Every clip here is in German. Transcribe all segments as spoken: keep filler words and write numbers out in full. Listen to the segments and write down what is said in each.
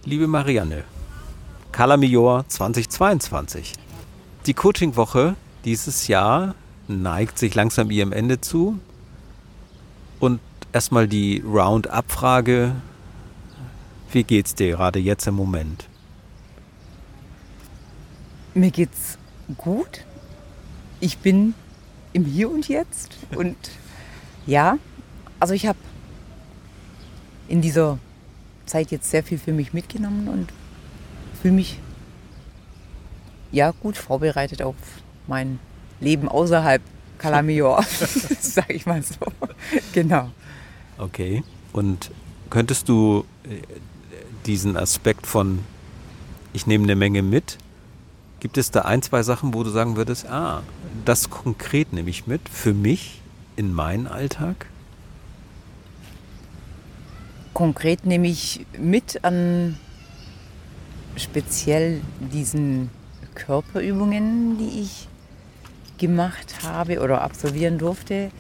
Liebe Marianne, Calamior zweitausendzweiundzwanzig. Die Coachingwoche dieses Jahr neigt sich langsam ihrem Ende zu. Und erstmal die Round-Up-Frage, wie geht's dir gerade jetzt im Moment? Mir geht's gut. Ich bin im Hier und Jetzt. Und ja, also ich habe in dieser Zeit jetzt sehr viel für mich mitgenommen und fühle mich ja gut vorbereitet auf mein Leben außerhalb Calamior, sag ich mal so. Genau. Okay. Und könntest du diesen Aspekt von ich nehme eine Menge mit, gibt es da ein, zwei Sachen, wo du sagen würdest, ah, das konkret nehme ich mit für mich in meinen Alltag? Konkret nehme ich mit an speziell diesen Körperübungen, die ich gemacht habe oder absolvieren durfte.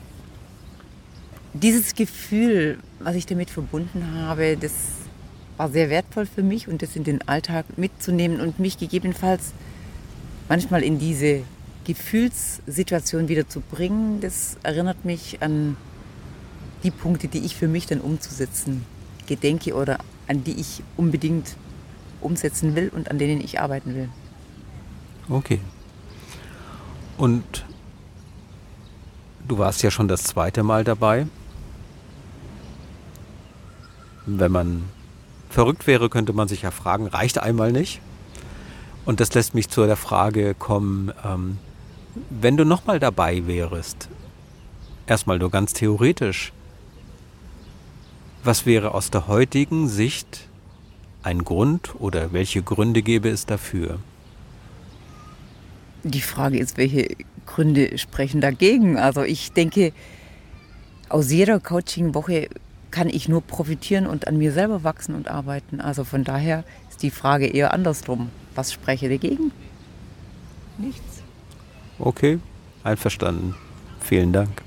Dieses Gefühl, was ich damit verbunden habe, das war sehr wertvoll für mich und das in den Alltag mitzunehmen und mich gegebenenfalls manchmal in diese Gefühlssituation wieder zu bringen, das erinnert mich an die Punkte, die ich für mich dann umzusetzen gedenke oder an die ich unbedingt umsetzen will und an denen ich arbeiten will. Okay. Und du warst ja schon das zweite Mal dabei. Wenn man verrückt wäre, könnte man sich ja fragen, reicht einmal nicht? Und das lässt mich zu der Frage kommen, ähm, wenn du nochmal dabei wärst, erstmal nur ganz theoretisch, was wäre aus der heutigen Sicht ein Grund oder welche Gründe gäbe es dafür? Die Frage ist, welche Gründe sprechen dagegen? Also ich denke, aus jeder Coaching-Woche kann ich nur profitieren und an mir selber wachsen und arbeiten. Also von daher ist die Frage eher andersrum. Was spreche dagegen? Nichts. Okay, einverstanden. Vielen Dank.